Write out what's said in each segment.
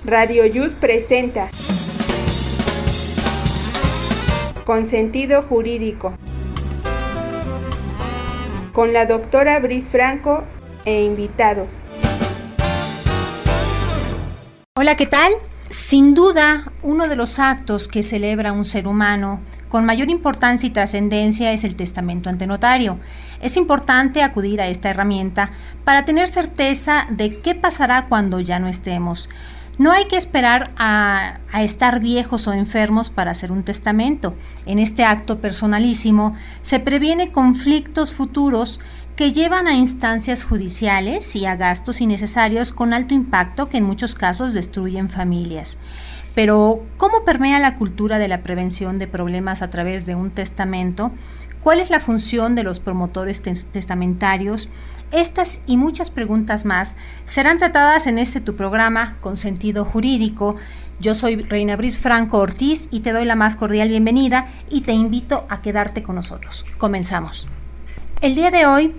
Radio Yus presenta Con Sentido Jurídico, con la doctora Bris Franco e invitados. Hola, ¿qué tal? Sin duda, uno de los actos que celebra un ser humano con mayor importancia y trascendencia es el testamento ante notario. Es importante acudir a esta herramienta para tener certeza de qué pasará cuando ya no estemos. No hay que esperar a estar viejos o enfermos para hacer un testamento. En este acto personalísimo se previene conflictos futuros que llevan a instancias judiciales y a gastos innecesarios con alto impacto que en muchos casos destruyen familias. Pero, ¿cómo permea la cultura de la prevención de problemas a través de un testamento? ¿Cuál es la función de los promotores testamentarios? Estas y muchas preguntas más serán tratadas en tu programa Con Sentido Jurídico. Yo soy Reina Bris Franco Ortiz y te doy la más cordial bienvenida y te invito a quedarte con nosotros. Comenzamos. El día de hoy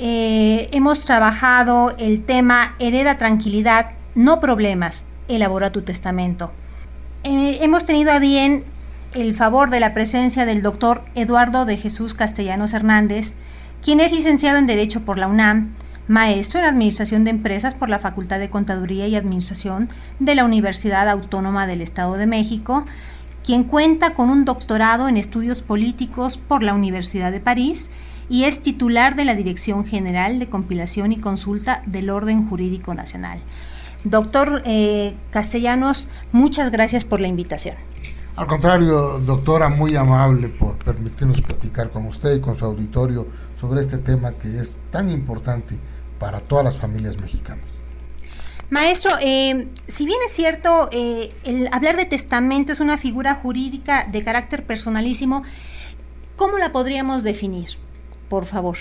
hemos trabajado el tema Hereda tranquilidad, no problemas, elabora tu testamento. Hemos tenido a bien el favor de la presencia del doctor Eduardo de Jesús Castellanos Hernández, quien es licenciado en Derecho por la UNAM, maestro en Administración de Empresas por la Facultad de Contaduría y Administración de la Universidad Autónoma del Estado de México, quien cuenta con un doctorado en Estudios Políticos por la Universidad de París y es titular de la Dirección General de Compilación y Consulta del Orden Jurídico Nacional. Doctor Castellanos, muchas gracias por la invitación. Al contrario, doctora, muy amable por permitirnos platicar con usted y con su auditorio sobre este tema que es tan importante para todas las familias mexicanas. Maestro, si bien es cierto, el hablar de testamento es una figura jurídica de carácter personalísimo, ¿cómo la podríamos definir, por favor?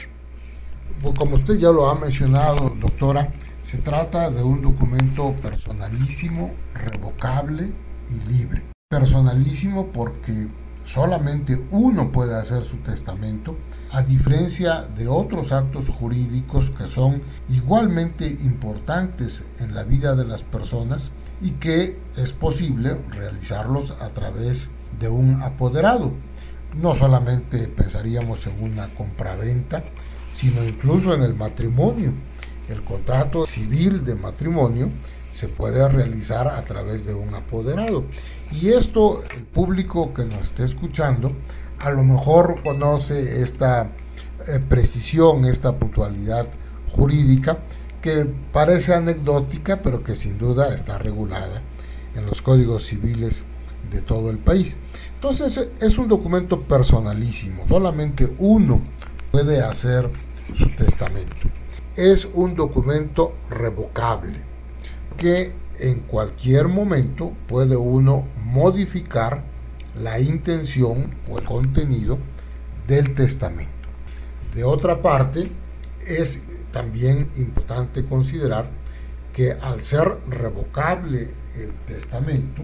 Como usted ya lo ha mencionado, doctora, se trata de un documento personalísimo, revocable y libre. Personalísimo porque solamente uno puede hacer su testamento, a diferencia de otros actos jurídicos que son igualmente importantes en la vida de las personas y que es posible realizarlos a través de un apoderado. No solamente pensaríamos en una compraventa, sino incluso en el matrimonio. El contrato civil de matrimonio se puede realizar a través de un apoderado. Y esto, el público que nos esté escuchando, a lo mejor conoce esta precisión, esta puntualidad jurídica, que parece anecdótica, pero que sin duda está regulada en los códigos civiles de todo el país. Entonces, es un documento personalísimo, solamente uno puede hacer su testamento. Es un documento revocable, que en cualquier momento puede uno modificar la intención o el contenido del testamento. De otra parte, es también importante considerar que al ser revocable el testamento,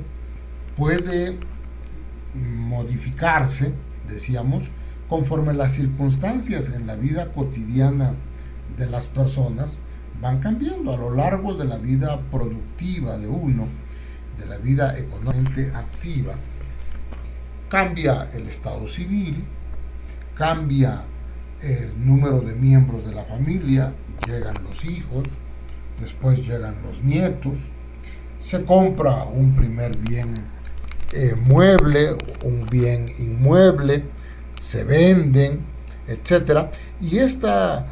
puede modificarse, decíamos, conforme las circunstancias en la vida cotidiana de las personas van cambiando a lo largo de la vida productiva de uno, de la vida económicamente activa. Cambia el estado civil, cambia el número de miembros de la familia, llegan los hijos, después llegan los nietos, se compra un primer bien mueble, un bien inmueble, se venden, etcétera, y esta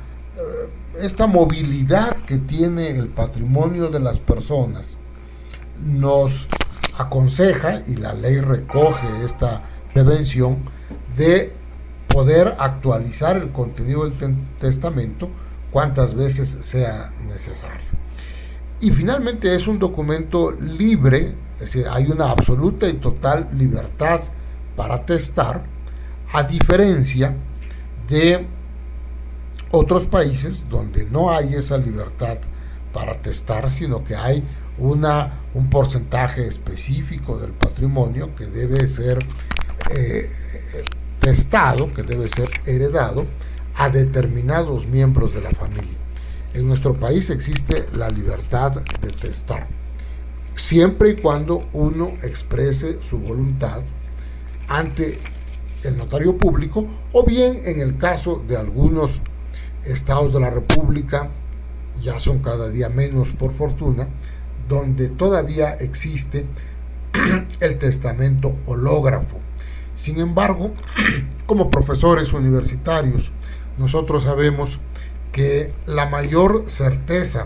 movilidad que tiene el patrimonio de las personas nos aconseja, y la ley recoge esta prevención, de poder actualizar el contenido del testamento cuantas veces sea necesario. Y finalmente es un documento libre, es decir, hay una absoluta y total libertad para testar, a diferencia de otros países donde no hay esa libertad para testar, sino que hay un porcentaje específico del patrimonio que debe ser testado, que debe ser heredado a determinados miembros de la familia. En nuestro país existe la libertad de testar. siempre y cuando uno exprese su voluntad ante el notario público, o bien en el caso de algunos estados de la República, ya son cada día menos por fortuna, donde todavía existe el testamento hológrafo. Sin embargo, como profesores universitarios, nosotros sabemos que la mayor certeza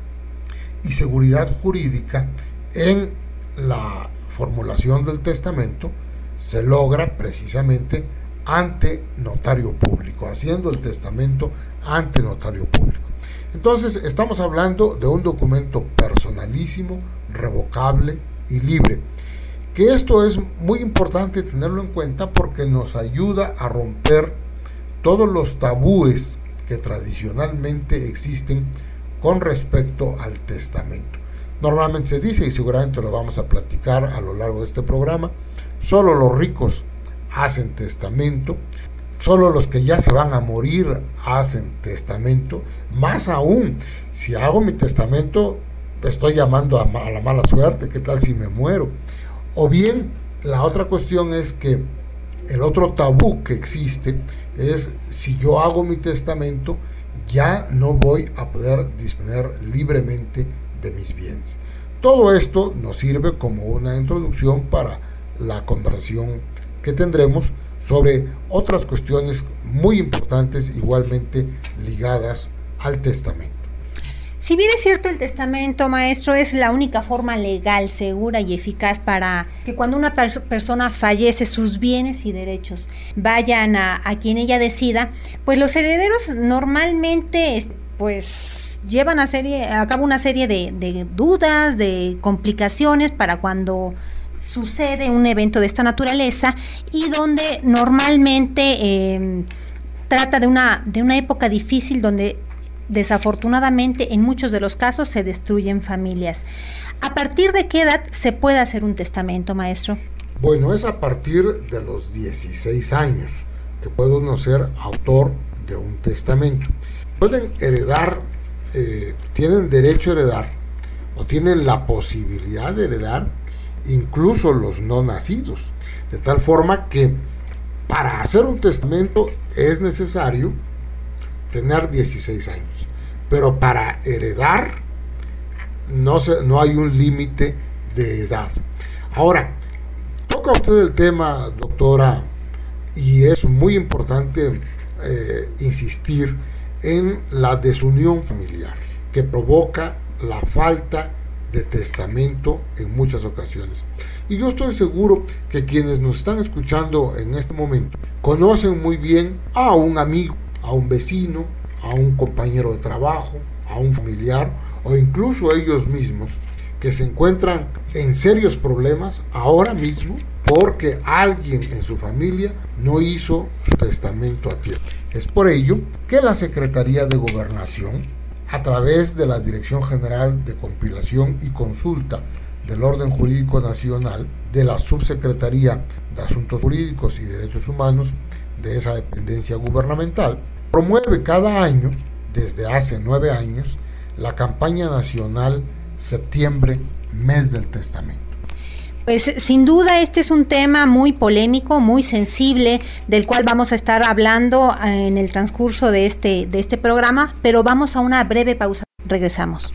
y seguridad jurídica en la formulación del testamento se logra precisamente ante notario público, haciendo el testamento ante notario público. Entonces, estamos hablando de un documento personalísimo, revocable y libre. Que esto es muy importante tenerlo en cuenta porque nos ayuda a romper todos los tabúes que tradicionalmente existen con respecto al testamento. Normalmente se dice, y seguramente lo vamos a platicar a lo largo de este programa, solo los ricos hacen testamento, solo los que ya se van a morir hacen testamento. Más aún, si hago mi testamento, estoy llamando a la mala suerte. ¿Qué tal si me muero? O bien, la otra cuestión es que el otro tabú que existe es, si yo hago mi testamento, ya no voy a poder disponer libremente de mis bienes. Todo esto nos sirve como una introducción para la conversación que tendremos sobre otras cuestiones muy importantes, igualmente ligadas al testamento. Si bien es cierto, el testamento, maestro, es la única forma legal, segura y eficaz para que cuando una persona fallece, sus bienes y derechos vayan a quien ella decida, pues los herederos normalmente pues llevan a cabo una serie de dudas, de complicaciones para cuando sucede un evento de esta naturaleza, y donde normalmente trata de una época difícil donde desafortunadamente en muchos de los casos se destruyen familias. ¿A partir de qué edad se puede hacer un testamento, maestro? Bueno, es a partir de los 16 años que puede uno ser autor de un testamento. Pueden heredar, tienen derecho a heredar o tienen la posibilidad de heredar incluso los no nacidos, de tal forma que para hacer un testamento es necesario tener 16 años, pero para heredar no hay un límite de edad. Ahora, toca usted el tema, doctora, y es muy importante insistir en la desunión familiar que provoca la falta de testamento en muchas ocasiones. Y yo estoy seguro que quienes nos están escuchando en este momento conocen muy bien a un amigo, a un vecino, a un compañero de trabajo, a un familiar o incluso a ellos mismos que se encuentran en serios problemas ahora mismo porque alguien en su familia no hizo su testamento a tiempo. Es por ello que la Secretaría de Gobernación, a través de la Dirección General de Compilación y Consulta del Orden Jurídico Nacional, de la Subsecretaría de Asuntos Jurídicos y Derechos Humanos de esa dependencia gubernamental, promueve cada año, desde hace 9 años, la campaña nacional Septiembre, Mes del Testamento. Pues sin duda este es un tema muy polémico, muy sensible, del cual vamos a estar hablando en el transcurso de este programa, pero vamos a una breve pausa. Regresamos.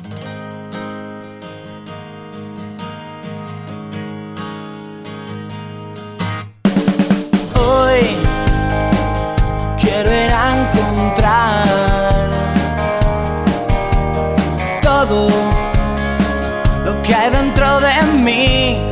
Hoy quiero ir a encontrar todo lo que hay dentro de mí,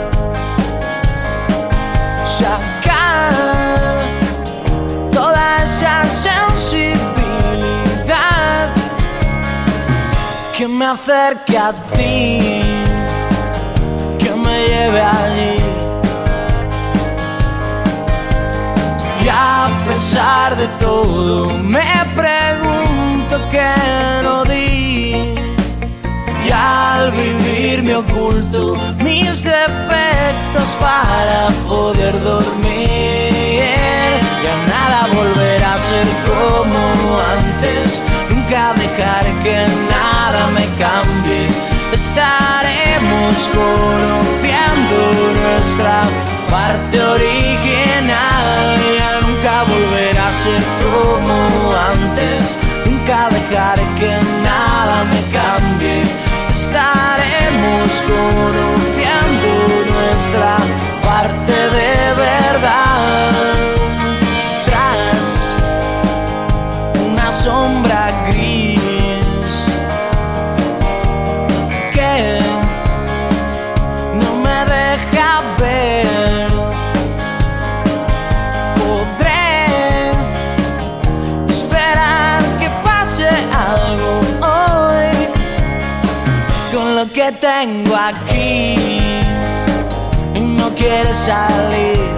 sacar toda esa sensibilidad que me acerque a ti, que me lleve allí. Y a pesar de todo me pregunto qué no di, y al vivir me oculto mis defectos para poder dormir. Ya nada volverá a ser como antes, nunca dejaré que nada me cambie. Estaremos estaremos conociendo nuestra parte original. Ya nunca volverá a ser como antes, nunca dejaré que nada me cambie. Estaremos conociendo nuestra parte de verdad. Tras una sombra gris que no me deja ver, podré esperar que pase algo hoy con lo que tengo aquí y no quiere salir.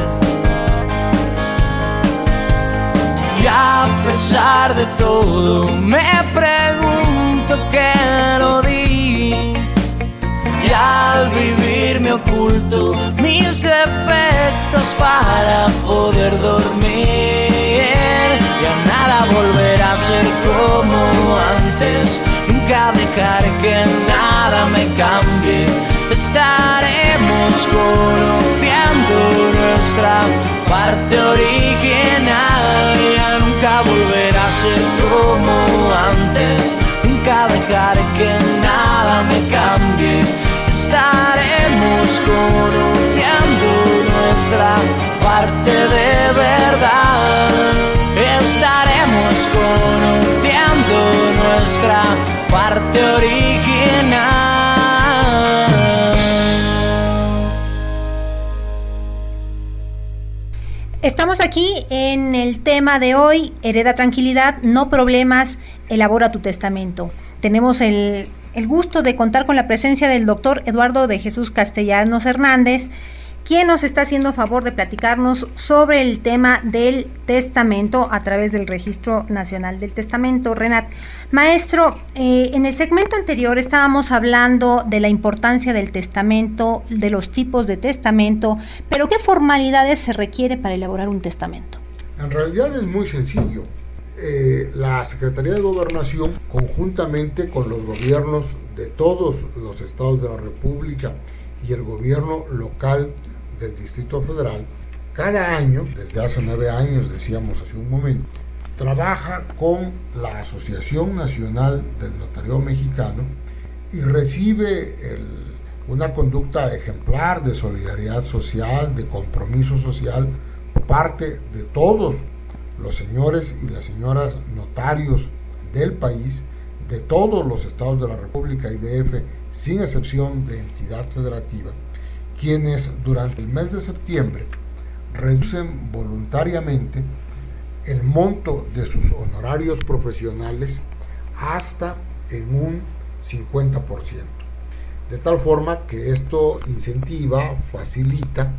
Y a pesar de todo me pregunto qué lo di. Y al vivir me oculto mis defectos para poder dormir. Ya nada volverá a ser como antes, nunca dejaré que nada me cambie. Estaremos conociendo nuestra parte original. Ya nunca volverá a ser como antes, nunca dejaré que nada me cambie. Estaremos conociendo nuestra parte de verdad. Estaremos conociendo nuestra parte original. Estamos aquí en el tema de hoy, hereda tranquilidad, no problemas, elabora tu testamento. Tenemos el gusto de contar con la presencia del doctor Eduardo de Jesús Castellanos Hernández, quien nos está haciendo favor de platicarnos sobre el tema del testamento a través del Registro Nacional del Testamento. Renat, maestro, en el segmento anterior estábamos hablando de la importancia del testamento, de los tipos de testamento, pero ¿qué formalidades se requiere para elaborar un testamento? En realidad es muy sencillo. La Secretaría de Gobernación, conjuntamente con los gobiernos de todos los estados de la República y el gobierno local del Distrito Federal, cada año, desde hace 9 años, decíamos hace un momento, trabaja con la Asociación Nacional del Notariado Mexicano y recibe una conducta ejemplar de solidaridad social, de compromiso social por parte de todos los señores y las señoras notarios del país, de todos los estados de la República y DF, sin excepción de entidad federativa, quienes durante el mes de septiembre reducen voluntariamente el monto de sus honorarios profesionales hasta en un 50%. De tal forma que esto incentiva, facilita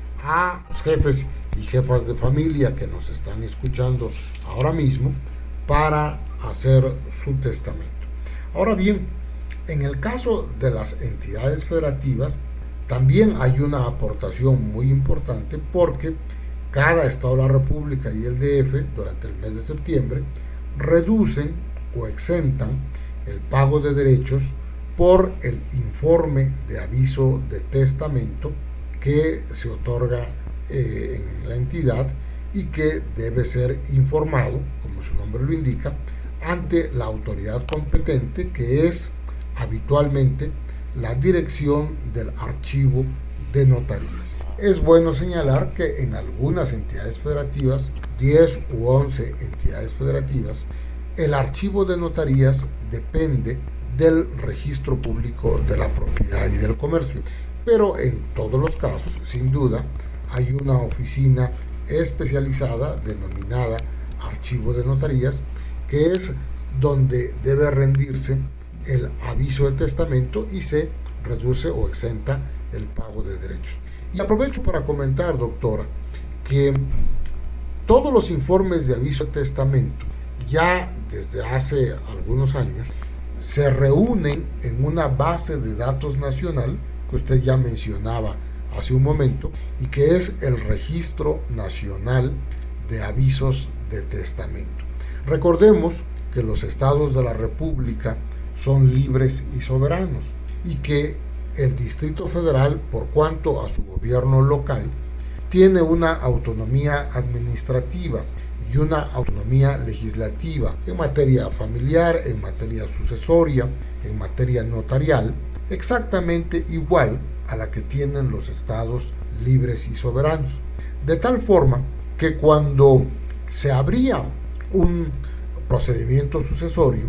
a los jefes y jefas de familia que nos están escuchando ahora mismo para hacer su testamento. Ahora bien, en el caso de las entidades federativas también hay una aportación muy importante, porque cada estado de la República y el DF durante el mes de septiembre reducen o exentan el pago de derechos por el informe de aviso de testamento que se otorga en la entidad y que debe ser informado, como su nombre lo indica, ante la autoridad competente, que es habitualmente la dirección del archivo de notarías. Es bueno señalar que en algunas entidades federativas, 10 u 11 entidades federativas, el archivo de notarías depende del registro público de la propiedad y del comercio, pero en todos los casos, sin duda, hay una oficina especializada denominada archivo de notarías, que es donde debe rendirse el aviso del testamento y se reduce o exenta el pago de derechos. Y aprovecho para comentar, doctora, que todos los informes de aviso de testamento, ya desde hace algunos años, se reúnen en una base de datos nacional que usted ya mencionaba hace un momento, y que es el Registro Nacional de Avisos de Testamento. Recordemos que los estados de la República son libres y soberanos, y que el Distrito Federal, por cuanto a su gobierno local, tiene una autonomía administrativa y una autonomía legislativa en materia familiar, en materia sucesoria, en materia notarial, exactamente igual a la que tienen los estados libres y soberanos. De tal forma que cuando se abría un procedimiento sucesorio,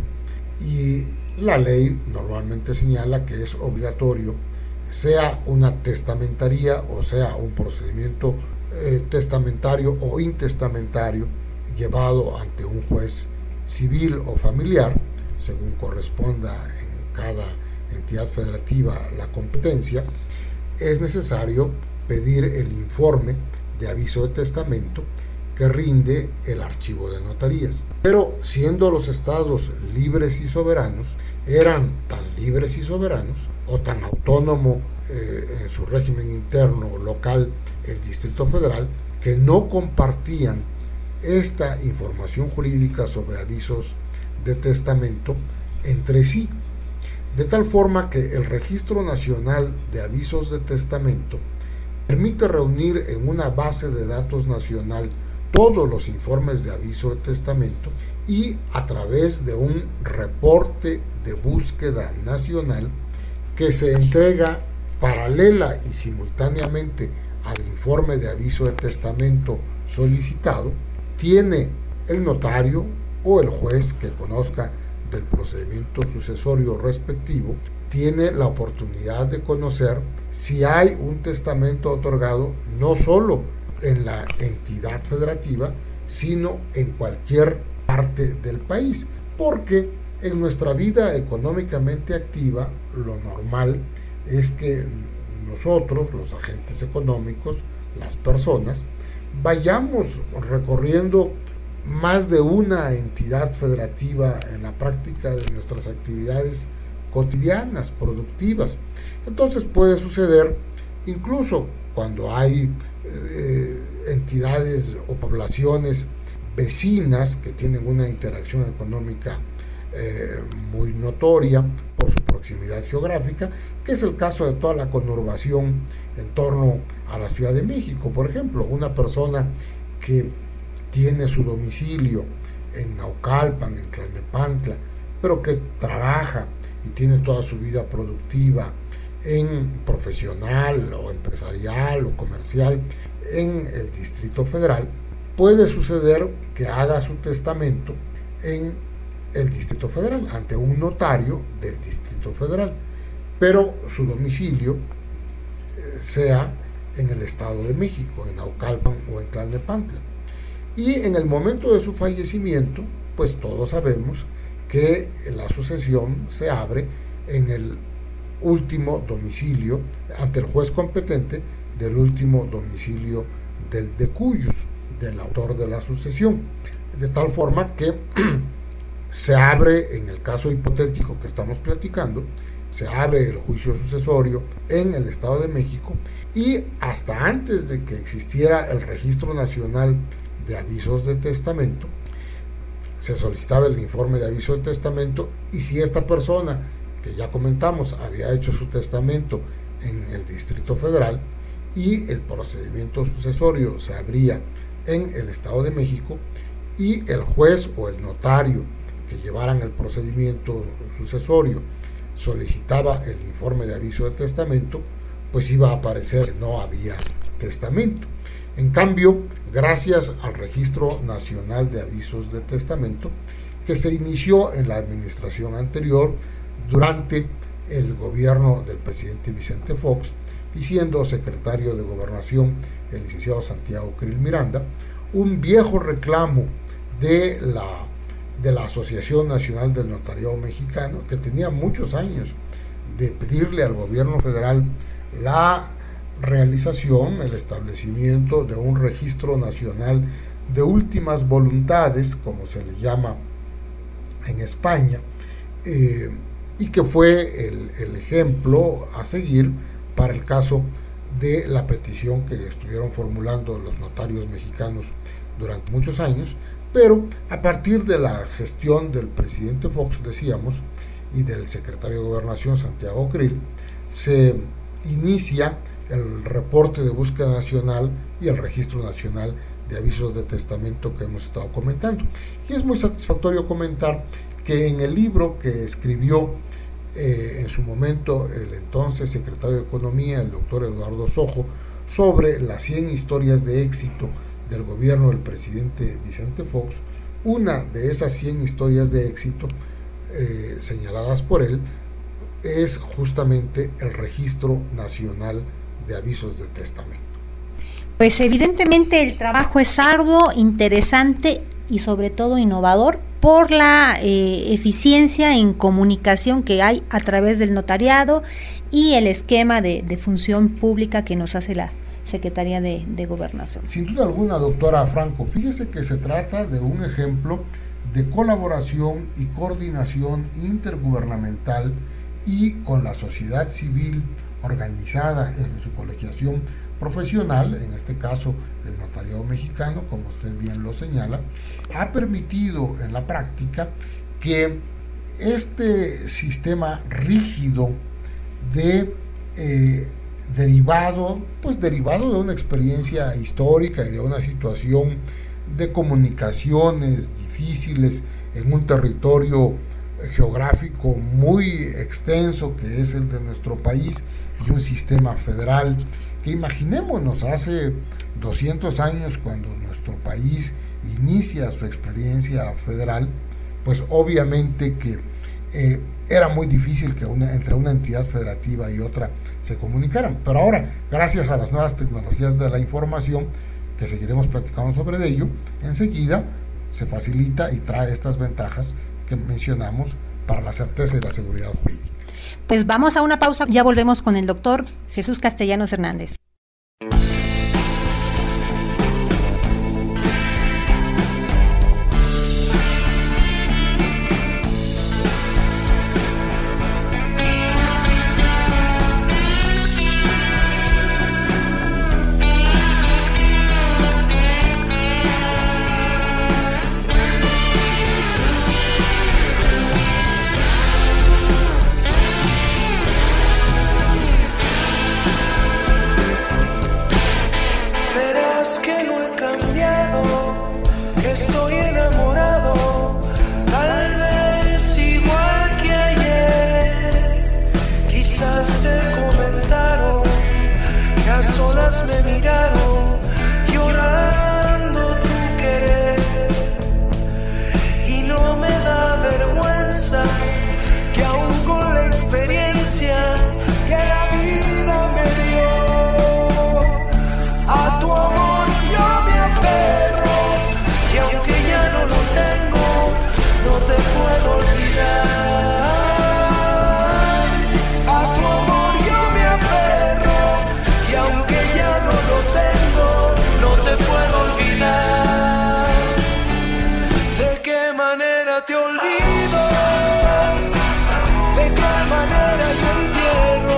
y la ley normalmente señala que es obligatorio, sea una testamentaría o sea un procedimiento testamentario o intestamentario llevado ante un juez civil o familiar, según corresponda en cada entidad federativa la competencia, es necesario pedir el informe de aviso de testamento que rinde el archivo de notarías. Pero siendo los estados libres y soberanos, eran tan libres y soberanos o tan autónomo en su régimen interno local el Distrito Federal, que no compartían esta información jurídica sobre avisos de testamento entre sí, de tal forma que el Registro Nacional de Avisos de Testamento permite reunir en una base de datos nacional todos los informes de aviso de testamento y a través de un reporte de búsqueda nacional que se entrega paralela y simultáneamente al informe de aviso de testamento solicitado, tiene el notario o el juez que conozca del procedimiento sucesorio respectivo, tiene la oportunidad de conocer si hay un testamento otorgado no solo en la entidad federativa, sino en cualquier parte del país, porque en nuestra vida económicamente activa lo normal es que nosotros, los agentes económicos, las personas, vayamos recorriendo más de una entidad federativa en la práctica de nuestras actividades cotidianas, productivas. Entonces puede suceder, incluso cuando hay entidades o poblaciones vecinas que tienen una interacción económica muy notoria por su proximidad geográfica, que es el caso de toda la conurbación en torno a la Ciudad de México. Por ejemplo, una persona que tiene su domicilio en Naucalpan, en Tlalnepantla, pero que trabaja y tiene toda su vida productiva en profesional o empresarial o comercial en el Distrito Federal, puede suceder que haga su testamento en el Distrito Federal, ante un notario del Distrito Federal, pero su domicilio sea en el Estado de México, en Naucalpan o en Tlalnepantla. Y en el momento de su fallecimiento, pues todos sabemos que la sucesión se abre en el último domicilio, ante el juez competente del último domicilio del decuyus, del autor de la sucesión, de tal forma que se abre, en el caso hipotético que estamos platicando, se abre el juicio sucesorio en el Estado de México, y hasta antes de que existiera el Registro Nacional de Avisos de Testamento, se solicitaba el informe de aviso del testamento, y si esta persona, que ya comentamos, había hecho su testamento en el Distrito Federal y el procedimiento sucesorio se abría en el Estado de México, y el juez o el notario que llevaran el procedimiento sucesorio solicitaba el informe de aviso de testamento, pues iba a aparecer que no había testamento. En cambio, gracias al Registro Nacional de Avisos de Testamento, que se inició en la administración anterior durante el gobierno del presidente Vicente Fox, y siendo secretario de Gobernación el licenciado Santiago Krill Miranda, un viejo reclamo de la Asociación Nacional del Notariado Mexicano, que tenía muchos años de pedirle al gobierno federal la realización, el establecimiento de un registro nacional de últimas voluntades, como se le llama en España, y que fue el ejemplo a seguir para el caso de la petición que estuvieron formulando los notarios mexicanos durante muchos años, pero a partir de la gestión del presidente Fox, decíamos, y del secretario de Gobernación Santiago Krill, se inicia el reporte de búsqueda nacional y el registro nacional de avisos de testamento que hemos estado comentando. Y es muy satisfactorio comentar que en el libro que escribió en su momento el entonces secretario de Economía, el doctor Eduardo Sojo, sobre las 100 historias de éxito del gobierno del presidente Vicente Fox, una de esas 100 historias de éxito señaladas por él es justamente el Registro Nacional de Avisos de Testamento. Pues evidentemente el trabajo es arduo, interesante y sobre todo innovador por la eficiencia en comunicación que hay a través del notariado y el esquema de función pública que nos hace la Secretaría de Gobernación. Sin duda alguna, doctora Franco, fíjese que se trata de un ejemplo de colaboración y coordinación intergubernamental y con la sociedad civil organizada en su colegiación profesional, en este caso el notariado mexicano, como usted bien lo señala, ha permitido en la práctica que este sistema rígido derivado de una experiencia histórica y de una situación de comunicaciones difíciles en un territorio geográfico muy extenso que es el de nuestro país y un sistema federal que, imaginémonos, hace 200 años cuando nuestro país inicia su experiencia federal, pues obviamente que era muy difícil que entre una entidad federativa y otra se comunicaran, pero ahora, gracias a las nuevas tecnologías de la información, que seguiremos platicando sobre ello, enseguida se facilita y trae estas ventajas que mencionamos para la certeza y la seguridad jurídica. Pues vamos a una pausa, ya volvemos con el doctor Jesús Castellanos Hernández. Me miraron llorando tu querer y no me da vergüenza que aún con la experiencia que la vida me dio a tu amor yo me aferro y aunque ya no lo tengo no te puedo olvidar. A tu amor yo me aferro y aunque ya no lo tengo, no te puedo olvidar. ¿De qué manera te olvido? ¿De qué manera yo entierro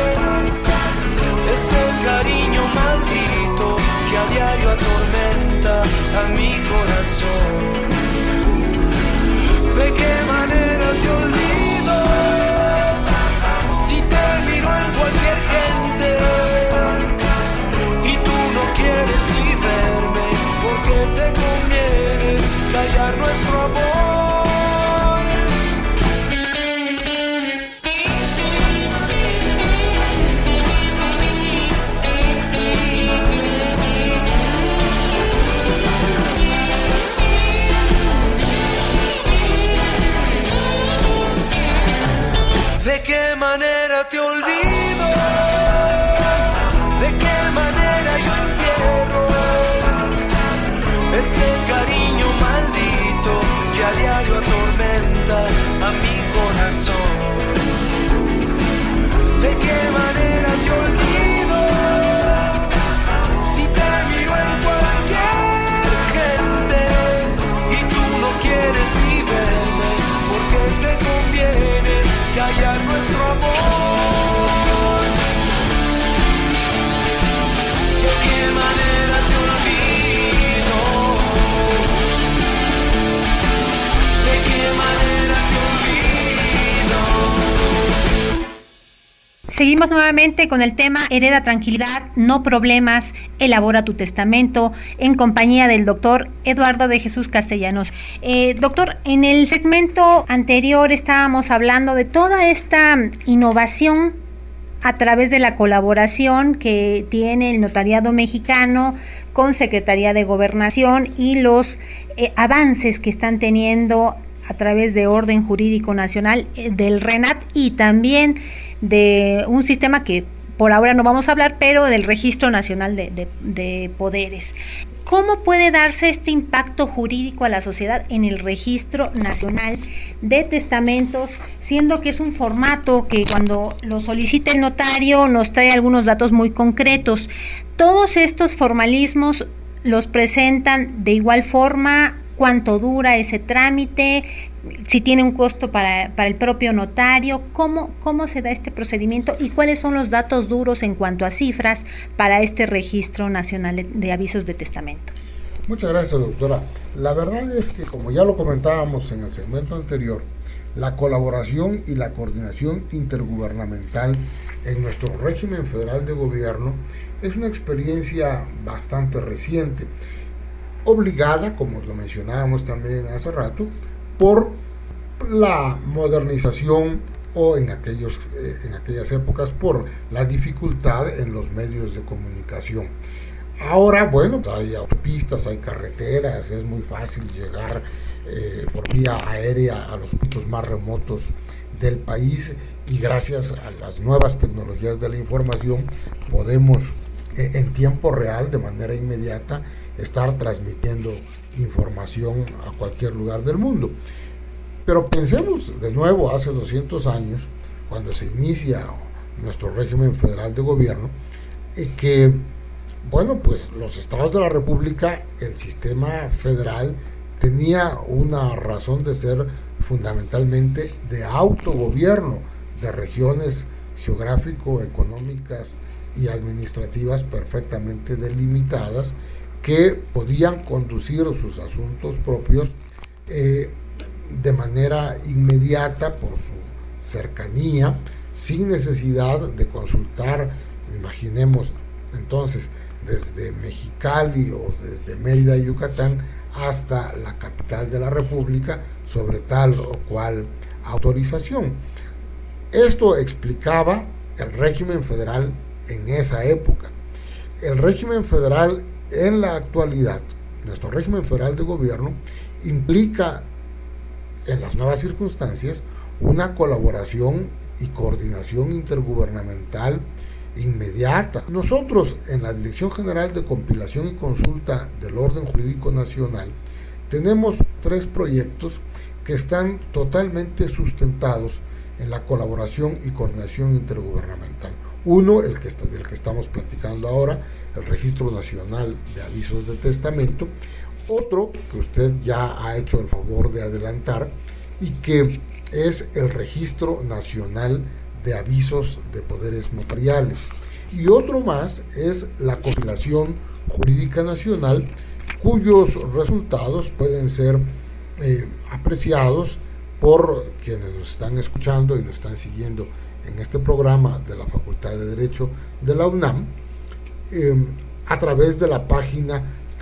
ese cariño maldito que a diario atormenta a mi corazón? ¿De qué manera te olvido? Si te miro en cualquier gente quieres ni verme porque te conviene callar nuestro amor. ¿De qué manera te olvido? ¿De qué manera yo entierro ese cariño maldito que a diario atormenta a mi corazón? ¿De qué manera te olvido? Si te miro en cualquier gente y tú no quieres ni verme porque te conviene callar nuestro amor. ¿De qué manera te olvido? ¿De qué manera te olvido? Seguimos nuevamente con el tema Hereda tranquilidad, no problemas, elabora tu testamento, en compañía del doctor Eduardo de Jesús Castellanos. Doctor, en el segmento anterior estábamos hablando de toda esta innovación a través de la colaboración que tiene el notariado mexicano con Secretaría de Gobernación y los avances que están teniendo a través de Orden Jurídico Nacional, del RENAT, y también de un sistema que por ahora no vamos a hablar, pero del Registro Nacional de Poderes. ¿Cómo puede darse este impacto jurídico a la sociedad en el Registro Nacional de Testamentos, siendo que es un formato que cuando lo solicita el notario nos trae algunos datos muy concretos? Todos estos formalismos los presentan de igual forma. ¿Cuánto dura ese trámite? Si tiene un costo para el propio notario, ¿cómo se da este procedimiento y cuáles son los datos duros en cuanto a cifras para este Registro Nacional de Avisos de Testamento? Muchas gracias, doctora. La verdad es que, como ya lo comentábamos en el segmento anterior, la colaboración y la coordinación intergubernamental en nuestro régimen federal de gobierno es una experiencia bastante reciente, obligada, como lo mencionábamos también hace rato, por la modernización o en aquellas épocas por la dificultad en los medios de comunicación. Ahora, bueno, hay autopistas, hay carreteras, es muy fácil llegar por vía aérea a los puntos más remotos del país, y gracias a las nuevas tecnologías de la información podemos en tiempo real, de manera inmediata, estar transmitiendo información a cualquier lugar del mundo. Pero pensemos de nuevo hace 200 años, cuando se inicia nuestro régimen federal de gobierno, que, bueno, pues los estados de la República, el sistema federal tenía una razón de ser fundamentalmente de autogobierno de regiones geográfico-económicas y administrativas perfectamente delimitadas, que podían conducir sus asuntos propios de manera inmediata por su cercanía, sin necesidad de consultar, imaginemos entonces, desde Mexicali o desde Mérida, Yucatán, hasta la capital de la República sobre tal o cual autorización. Esto explicaba el régimen federal en esa época. El régimen federal en la actualidad, nuestro régimen federal de gobierno, implica en las nuevas circunstancias una colaboración y coordinación intergubernamental inmediata. Nosotros, en la Dirección General de Compilación y Consulta del Orden Jurídico Nacional, tenemos 3 proyectos que están totalmente sustentados en la colaboración y coordinación intergubernamental. Uno, del que estamos platicando ahora, el Registro Nacional de Avisos de Testamento. Otro, que usted ya ha hecho el favor de adelantar, y que es el Registro Nacional de Avisos de Poderes Notariales. Y otro más es la Compilación Jurídica Nacional, cuyos resultados pueden ser apreciados por quienes nos están escuchando y nos están siguiendo en este programa de la Facultad de Derecho de la UNAM, a través de la página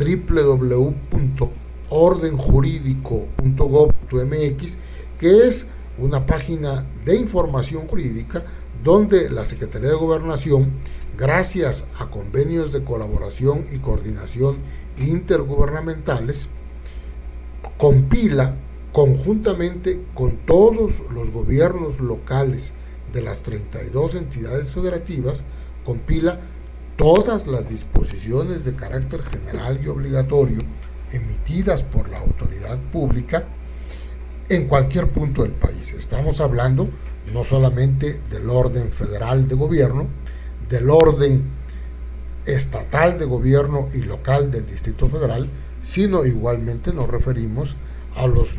www.ordenjuridico.gov.mx, que es una página de información jurídica donde la Secretaría de Gobernación, gracias a convenios de colaboración y coordinación intergubernamentales, compila conjuntamente con todos los gobiernos locales de las 32 entidades federativas, compila todas las disposiciones de carácter general y obligatorio emitidas por la autoridad pública en cualquier punto del país. Estamos hablando no solamente del orden federal de gobierno, del orden estatal de gobierno y local del Distrito Federal, sino igualmente nos referimos a los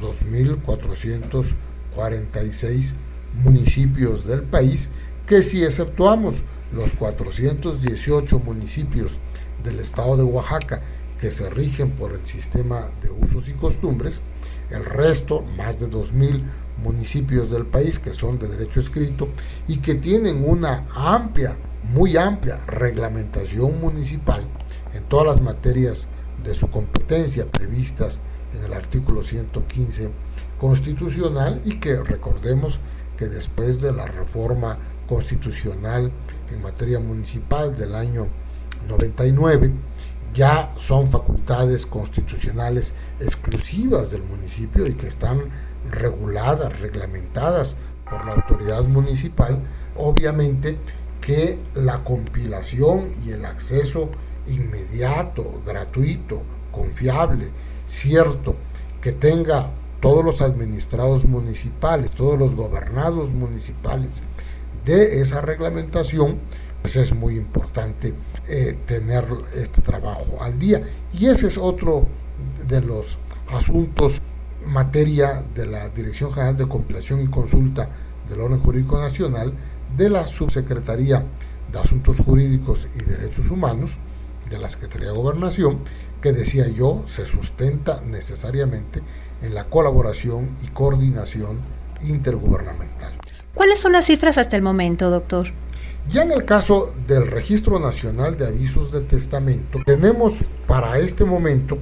2.446 municipios del país, que si exceptuamos los 418 municipios del estado de Oaxaca que se rigen por el sistema de usos y costumbres, el resto, más de 2.000, municipios del país que son de derecho escrito y que tienen una muy amplia reglamentación municipal en todas las materias de su competencia previstas en el artículo 115 constitucional, y que recordemos que después de la reforma constitucional en materia municipal del año 99 ya son facultades constitucionales exclusivas del municipio y que están reguladas, reglamentadas por la autoridad municipal. Obviamente que la compilación y el acceso inmediato, gratuito, confiable, cierto, que tenga todos los administrados municipales, todos los gobernados municipales de esa reglamentación, pues es muy importante tener este trabajo al día. Y ese es otro de los asuntos materia de la Dirección General de Compilación y Consulta del Orden Jurídico Nacional, de la Subsecretaría de Asuntos Jurídicos y Derechos Humanos de la Secretaría de Gobernación, que, decía yo, se sustenta necesariamente en la colaboración y coordinación intergubernamental. ¿Cuáles son las cifras hasta el momento, doctor? Ya en el caso del Registro Nacional de Avisos de Testamento, tenemos para este momento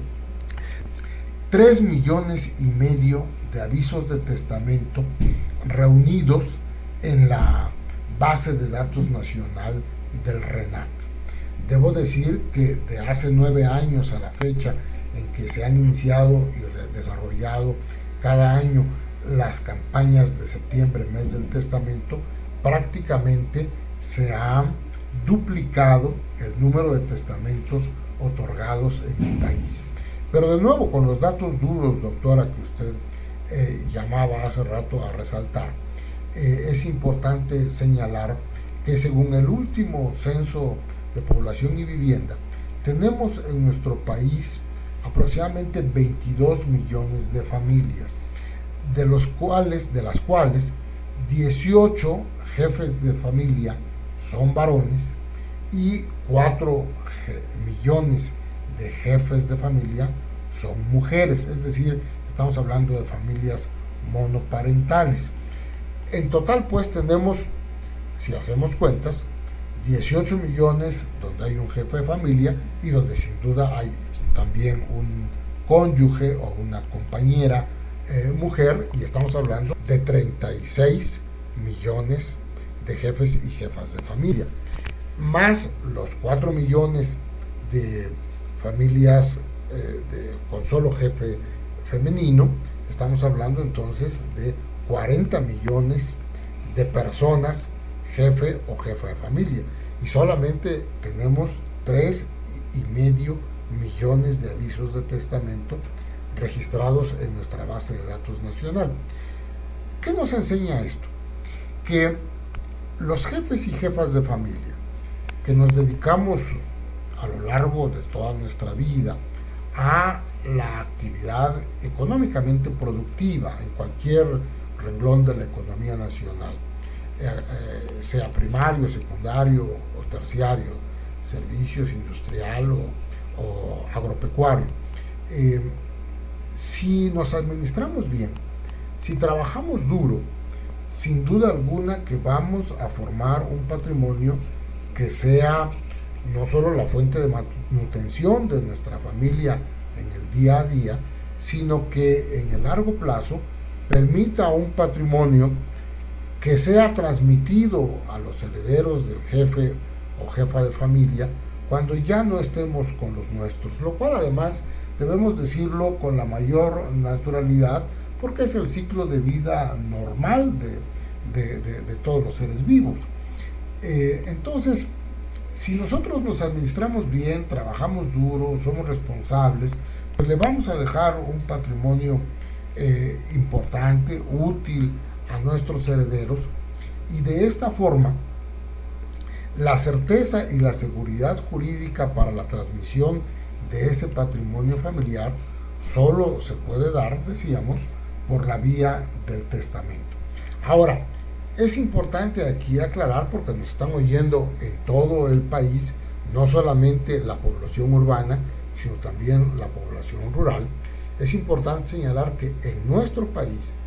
3,5 millones de avisos de testamento reunidos en la base de datos nacional del RENAT. Debo decir que de hace 9 años a la fecha en que se han iniciado y desarrollado cada año las campañas de septiembre, mes del testamento, prácticamente se ha duplicado el número de testamentos otorgados en el país. Pero de nuevo, con los datos duros, doctora, que usted llamaba hace rato a resaltar, es importante señalar que según el último censo de población y vivienda, tenemos en nuestro país aproximadamente 22 millones de familias, de las cuales 18 jefes de familia son varones y 4 millones de jefes de familia son mujeres, es decir, estamos hablando de familias monoparentales. En total, pues, tenemos, si hacemos cuentas, 18 millones donde hay un jefe de familia y donde sin duda hay también un cónyuge o una compañera mujer, y estamos hablando de 36 millones de jefes y jefas de familia, más los 4 millones de familias con solo jefe femenino. Estamos hablando entonces de 40 millones de personas jefe o jefa de familia, y solamente tenemos 3,5 millones de avisos de testamento registrados en nuestra base de datos nacional. ¿Qué nos enseña esto? Que los jefes y jefas de familia que nos dedicamos a lo largo de toda nuestra vida a la actividad económicamente productiva en cualquier renglón de la economía nacional, sea primario, secundario o terciario, servicios, industrial o agropecuario, si nos administramos bien, si trabajamos duro, sin duda alguna que vamos a formar un patrimonio que sea no solo la fuente de manutención de nuestra familia en el día a día, sino que en el largo plazo permita un patrimonio que sea transmitido a los herederos del jefe o jefa de familia cuando ya no estemos con los nuestros, lo cual además debemos decirlo con la mayor naturalidad, porque es el ciclo de vida normal de todos los seres vivos. Entonces, si nosotros nos administramos bien, trabajamos duro, somos responsables, pues le vamos a dejar un patrimonio importante, útil a nuestros herederos, y de esta forma la certeza y la seguridad jurídica para la transmisión de ese patrimonio familiar solo se puede dar, decíamos, por la vía del testamento. Ahora, es importante aquí aclarar, porque nos están oyendo en todo el país, no solamente la población urbana, sino también la población rural. Es importante señalar que en nuestro país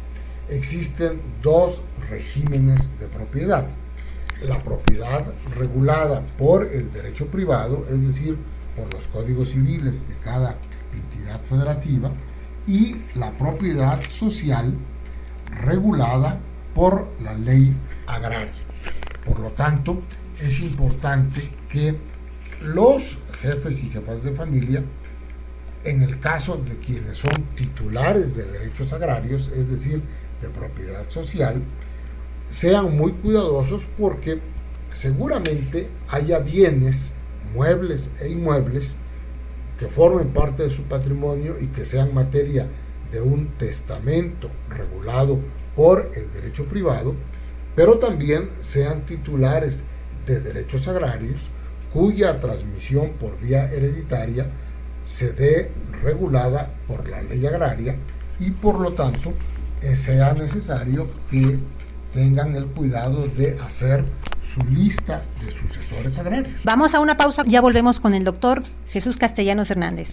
existen dos regímenes de propiedad. La propiedad regulada por el derecho privado, es decir, por los códigos civiles de cada entidad federativa, y la propiedad social regulada por la ley agraria. Por lo tanto, es importante que los jefes y jefas de familia, en el caso de quienes son titulares de derechos agrarios, es decir, de propiedad social, sean muy cuidadosos, porque seguramente haya bienes, muebles e inmuebles, que formen parte de su patrimonio y que sean materia de un testamento regulado por el derecho privado, pero también sean titulares de derechos agrarios cuya transmisión por vía hereditaria se dé regulada por la ley agraria, y por lo tanto sea necesario que tengan el cuidado de hacer su lista de sucesores agrarios. Vamos a una pausa, ya volvemos con el doctor Jesús Castellanos Hernández.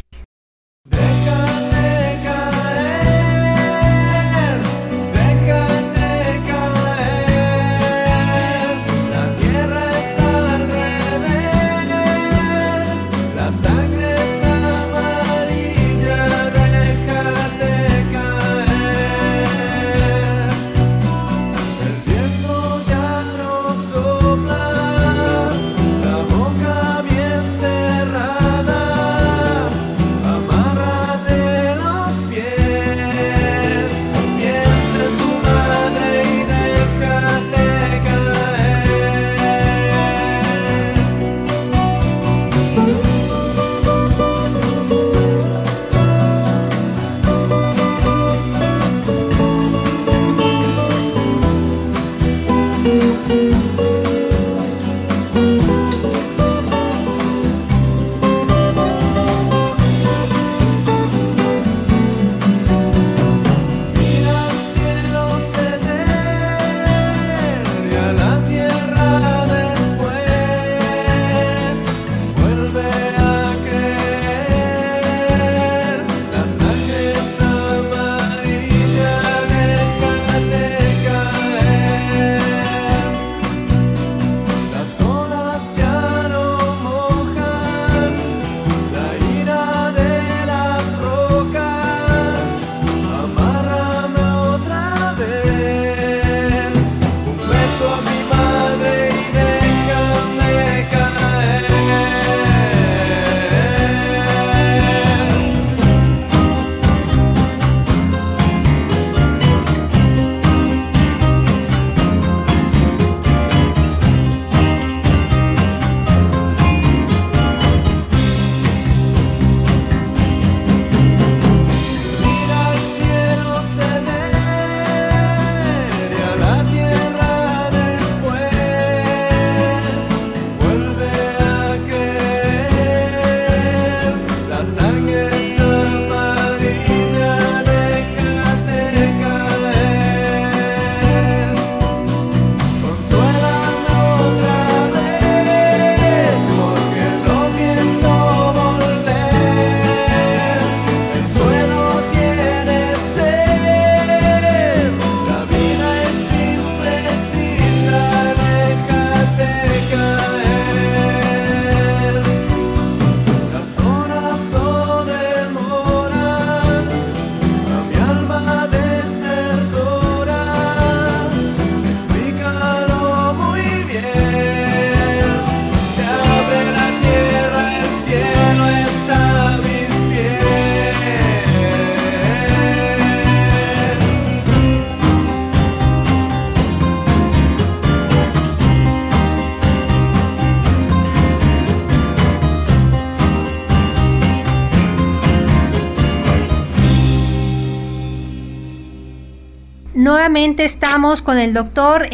Nuevamente estamos con el doctor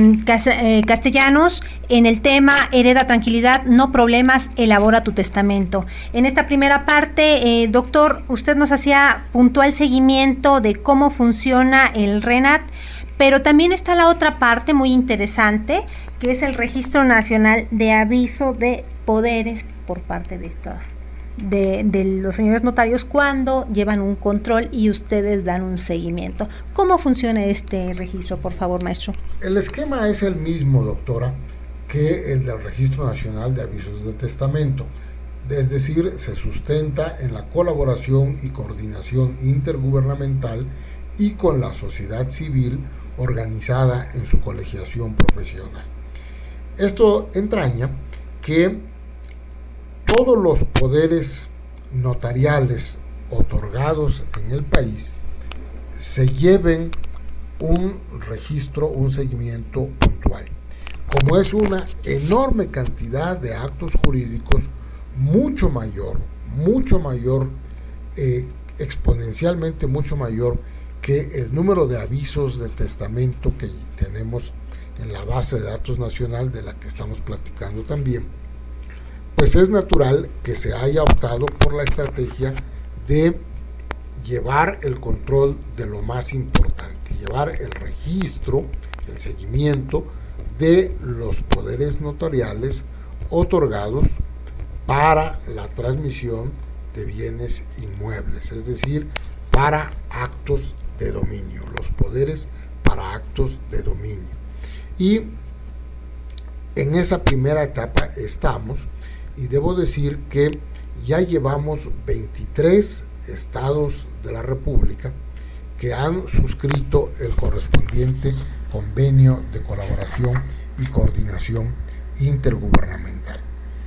Castellanos en el tema Hereda tranquilidad, no problemas, elabora tu testamento. En esta primera parte, doctor, usted nos hacía puntual seguimiento de cómo funciona el RENAT, pero también está la otra parte muy interesante, que es el Registro Nacional de Aviso de Poderes por parte de de los señores notarios cuando llevan un control y ustedes dan un seguimiento. ¿Cómo funciona este registro, por favor, maestro? El esquema es el mismo, doctora, que el del Registro Nacional de Avisos de Testamento. Es decir, se sustenta en la colaboración y coordinación intergubernamental y con la sociedad civil organizada en su colegiación profesional. Esto entraña que todos los poderes notariales otorgados en el país se lleven un registro, un seguimiento puntual. Como es una enorme cantidad de actos jurídicos, mucho mayor, exponencialmente mucho mayor que el número de avisos de testamento que tenemos en la base de datos nacional de la que estamos platicando también, pues es natural que se haya optado por la estrategia de llevar el control de lo más importante, llevar el registro, el seguimiento de los poderes notariales otorgados para la transmisión de bienes inmuebles, es decir, para actos de dominio, los poderes para actos de dominio. Y en esa primera etapa estamos, y debo decir que ya llevamos 23 estados de la República que han suscrito el correspondiente convenio de colaboración y coordinación intergubernamental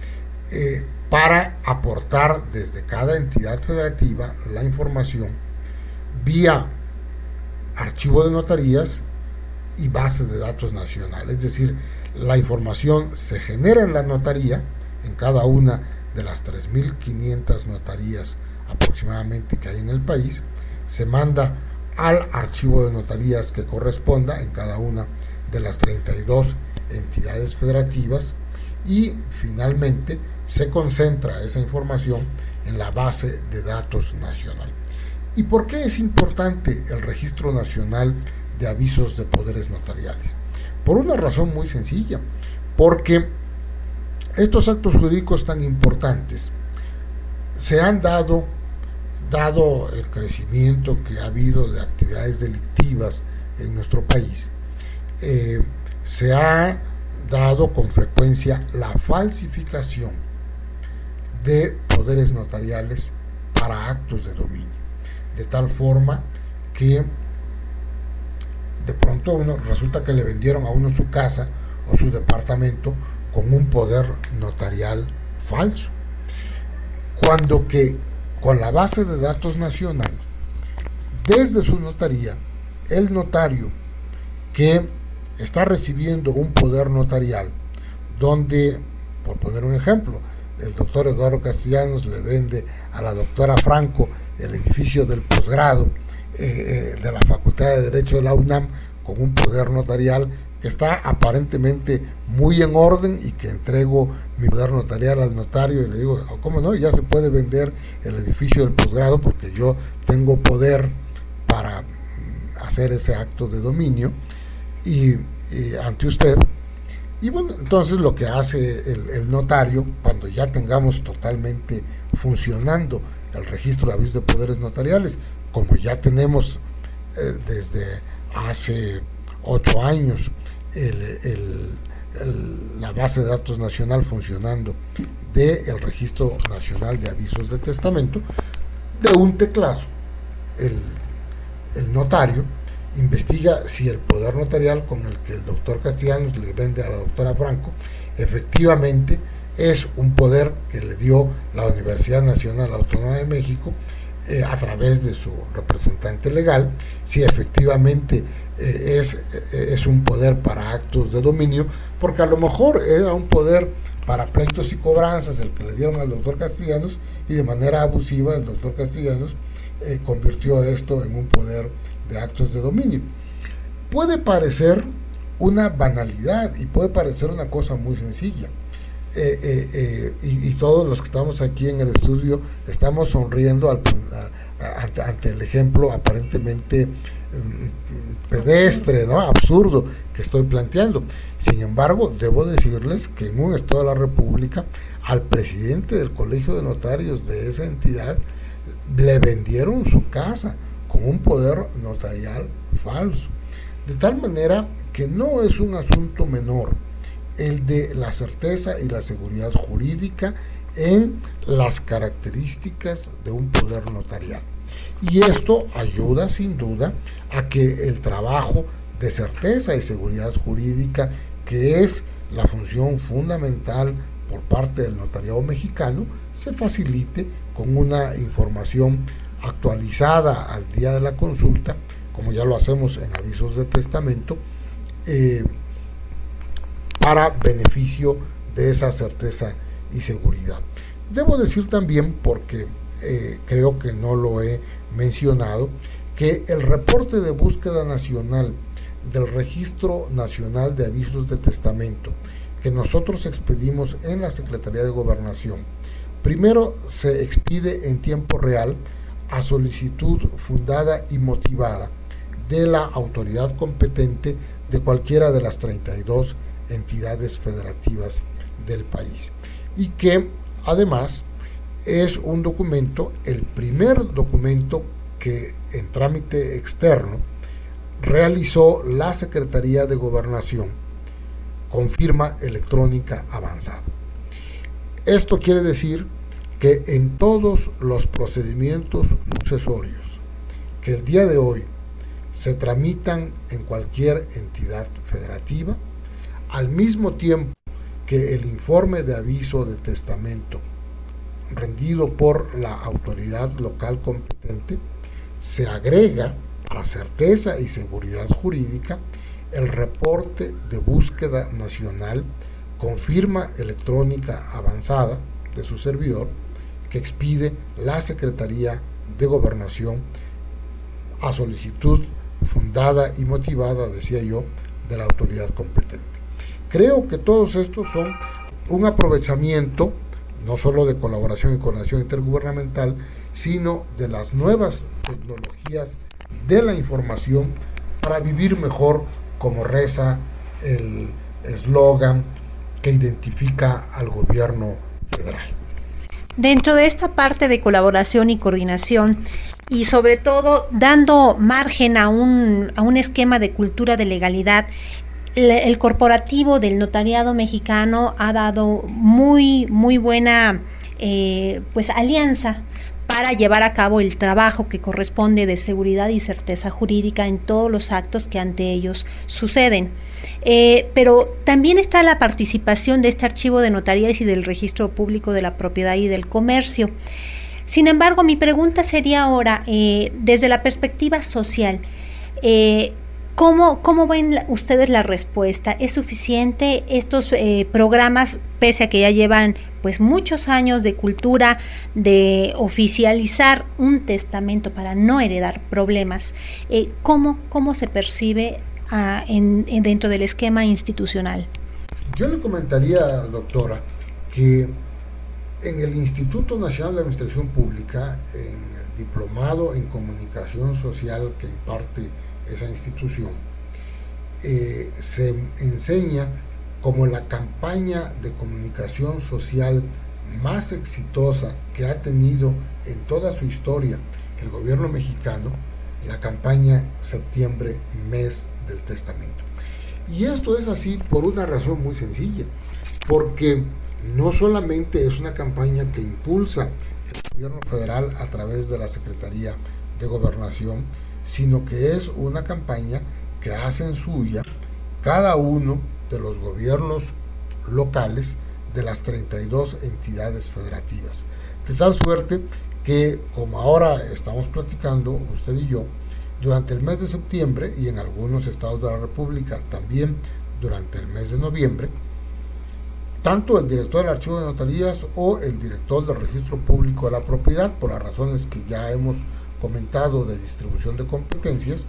para aportar desde cada entidad federativa la información vía archivo de notarías y base de datos nacional. Es decir, la información se genera en la notaría, en cada una de las 3.500 notarías aproximadamente que hay en el país, se manda al archivo de notarías que corresponda en cada una de las 32 entidades federativas y finalmente se concentra esa información en la base de datos nacional. ¿Y por qué es importante el Registro Nacional de Avisos de Poderes Notariales? Por una razón muy sencilla, porque estos actos jurídicos tan importantes se han dado el crecimiento que ha habido de actividades delictivas en nuestro país, se ha dado con frecuencia la falsificación de poderes notariales para actos de dominio, de tal forma que de pronto resulta que le vendieron a uno su casa o su departamento con un poder notarial falso, cuando que con la base de datos nacional, desde su notaría, el notario que está recibiendo un poder notarial, donde, por poner un ejemplo, el doctor Eduardo Castellanos le vende a la doctora Franco el edificio del posgrado de la Facultad de Derecho de la UNAM con un poder notarial que está aparentemente muy en orden y que entrego mi poder notarial al notario y le digo, ¿cómo no? Ya se puede vender el edificio del posgrado porque yo tengo poder para hacer ese acto de dominio y ante usted. Y bueno, entonces lo que hace el notario, cuando ya tengamos totalmente funcionando el registro de avisos de poderes notariales, como ya tenemos desde hace 8 años la base de datos nacional funcionando del Registro Nacional de Avisos de Testamento, de un teclazo el notario investiga si el poder notarial con el que el doctor Castellanos le vende a la doctora Franco efectivamente es un poder que le dio la Universidad Nacional Autónoma de México a través de su representante legal, si efectivamente es un poder para actos de dominio, porque a lo mejor era un poder para pleitos y cobranzas el que le dieron al doctor Castellanos y de manera abusiva el doctor Castellanos convirtió esto en un poder de actos de dominio. Puede parecer una banalidad y puede parecer una cosa muy sencilla. y todos los que estamos aquí en el estudio estamos sonriendo ante el ejemplo aparentemente pedestre, ¿no?, absurdo que estoy planteando. Sin embargo, debo decirles que en un estado de la República, al presidente del Colegio de Notarios de esa entidad le vendieron su casa con un poder notarial falso, de tal manera que no es un asunto menor el de la certeza y la seguridad jurídica en las características de un poder notarial. Y esto ayuda sin duda a que el trabajo de certeza y seguridad jurídica, que es la función fundamental por parte del notariado mexicano, se facilite con una información actualizada al día de la consulta, como ya lo hacemos en avisos de testamento, para beneficio de esa certeza y seguridad. Debo decir también, porque creo que no lo he mencionado, que el reporte de búsqueda nacional del Registro Nacional de Avisos de Testamento que nosotros expedimos en la Secretaría de Gobernación, primero se expide en tiempo real a solicitud fundada y motivada de la autoridad competente de cualquiera de las 32 entidades federativas del país, y que además es un documento, el primer documento que en trámite externo realizó la Secretaría de Gobernación con firma electrónica avanzada. Esto quiere decir que en todos los procedimientos sucesorios que el día de hoy se tramitan en cualquier entidad federativa, al mismo tiempo que el informe de aviso de testamento rendido por la autoridad local competente, se agrega, para certeza y seguridad jurídica, el reporte de búsqueda nacional con firma electrónica avanzada de su servidor, que expide la Secretaría de Gobernación a solicitud fundada y motivada, decía yo, de la autoridad competente. Creo que todos estos son un aprovechamiento no solo de colaboración y coordinación intergubernamental, sino de las nuevas tecnologías de la información para vivir mejor, como reza el eslogan que identifica al gobierno federal. Dentro de esta parte de colaboración y coordinación, y sobre todo dando margen a un esquema de cultura de legalidad, el corporativo del notariado mexicano ha dado muy buena alianza para llevar a cabo el trabajo que corresponde de seguridad y certeza jurídica en todos los actos que ante ellos suceden. Pero también está la participación de este archivo de notarías y del registro público de la propiedad y del comercio. Sin embargo, mi pregunta sería ahora, desde la perspectiva social, ¿cómo ven ustedes la respuesta? ¿Es suficiente estos programas, pese a que ya llevan muchos años de cultura de oficializar un testamento para no heredar problemas? ¿Cómo se percibe dentro del esquema institucional? Yo le comentaría, doctora, que en el Instituto Nacional de Administración Pública, en el diplomado en comunicación social que imparte esa institución, se enseña como la campaña de comunicación social más exitosa que ha tenido en toda su historia el gobierno mexicano, la campaña Septiembre, Mes del Testamento. Y esto es así por una razón muy sencilla, porque no solamente es una campaña que impulsa el gobierno federal a través de la Secretaría de Gobernación, sino que es una campaña que hacen suya cada uno de los gobiernos locales de las 32 entidades federativas. De tal suerte que, como ahora estamos platicando usted y yo, durante el mes de septiembre y en algunos estados de la República también durante el mes de noviembre, tanto el director del Archivo de Notarías o el director del Registro Público de la Propiedad, por las razones que ya hemos comentado de distribución de competencias,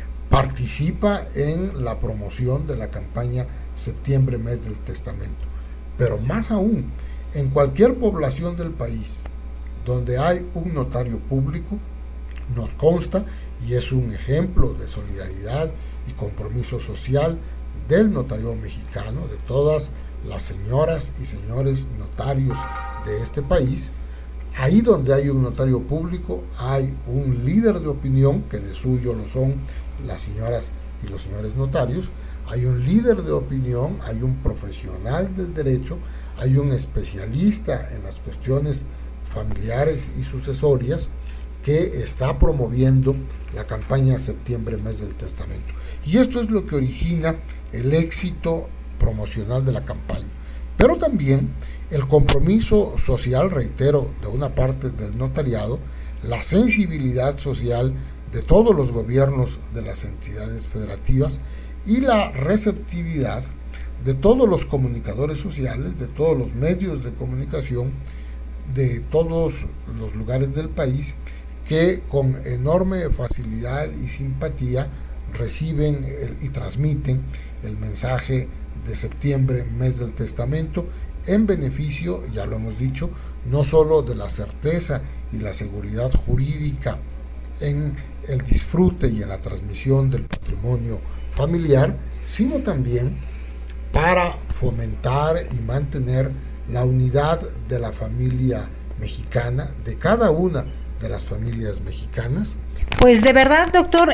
participa en la promoción de la campaña Septiembre, Mes del Testamento. pero más aún, en cualquier población del país donde hay un notario público, nos consta, y es un ejemplo de solidaridad y compromiso social del notario mexicano, de todas las señoras y señores notarios de este país. Ahí donde hay un notario público hay un líder de opinión, que de suyo lo son las señoras y los señores notarios, hay un líder de opinión, hay un profesional del derecho, hay un especialista en las cuestiones familiares y sucesorias que está promoviendo la campaña Septiembre, Mes del Testamento. Y esto es lo que origina el éxito promocional de la campaña. Pero también el compromiso social, reitero, de una parte del notariado, la sensibilidad social de todos los gobiernos de las entidades federativas y la receptividad de todos los comunicadores sociales, de todos los medios de comunicación, de todos los lugares del país, que con enorme facilidad y simpatía reciben y transmiten el mensaje de septiembre, mes del testamento, en beneficio, ya lo hemos dicho, no solo de la certeza y la seguridad jurídica en el disfrute y en la transmisión del patrimonio familiar, sino también para fomentar y mantener la unidad de la familia mexicana, de cada una de las familias mexicanas. Pues de verdad, doctor,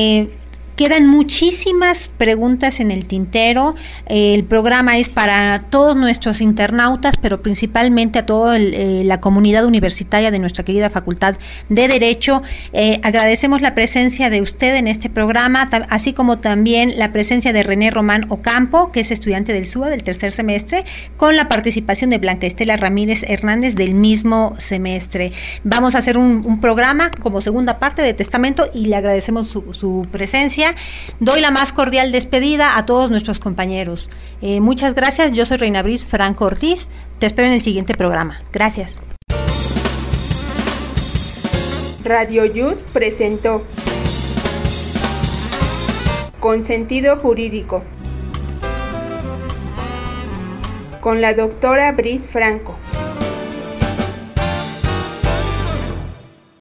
quedan muchísimas preguntas en el tintero. El programa es para todos nuestros internautas, pero principalmente a toda la comunidad universitaria de nuestra querida Facultad de Derecho. Agradecemos la presencia de usted en este programa, así como también la presencia de René Román Ocampo, que es estudiante del SUA del tercer semestre, con la participación de Blanca Estela Ramírez Hernández del mismo semestre. Vamos a hacer un programa como segunda parte de Testamento y le agradecemos su presencia. Doy la más cordial despedida a todos nuestros compañeros. Muchas gracias. Yo soy Reina Bris Franco Ortiz. Te espero en el siguiente programa. Gracias. Radio Yus presentó Con Sentido Jurídico, con la doctora Bris Franco.